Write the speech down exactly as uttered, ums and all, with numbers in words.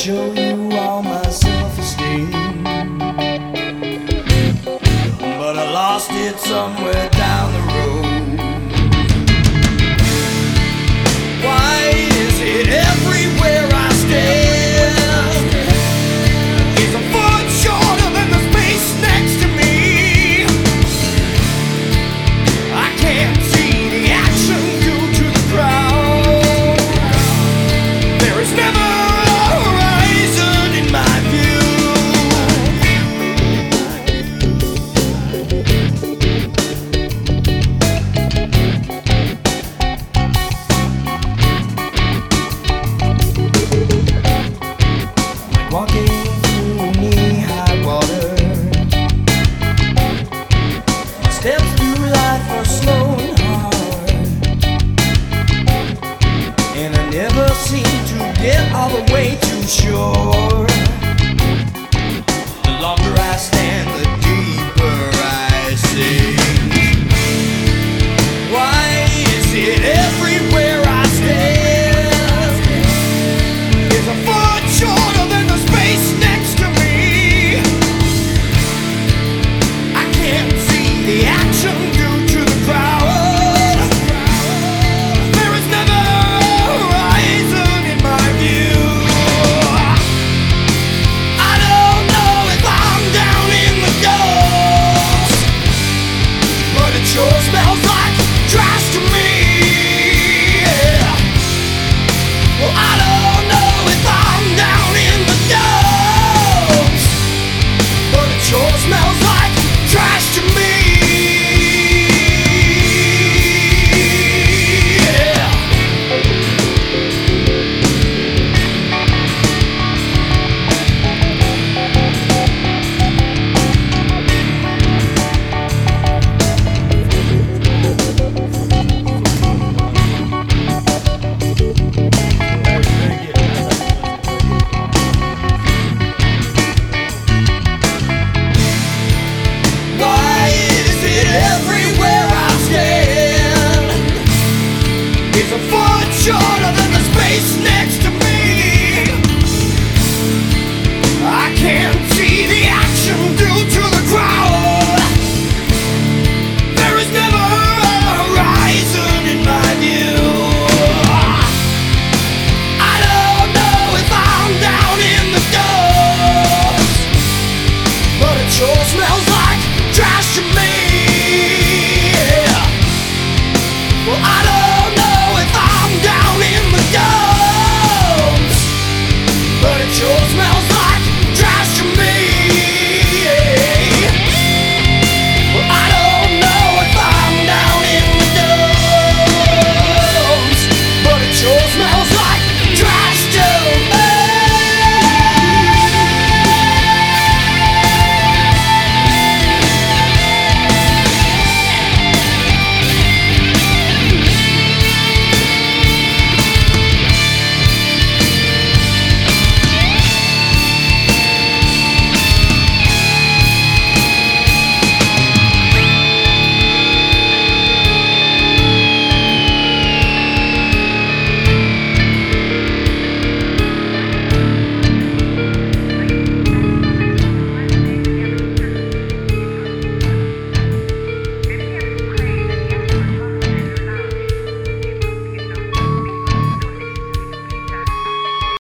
show you all my self-esteem, but I lost it somewhere down the road. Why is it everywhere I stand is a foot shorter than the space next to me? I can't see the action due to the crowd. There is never a horizon in my view. Walking through knee-high water, steps through life are slow and hard, and I never seem to get all the way to shore.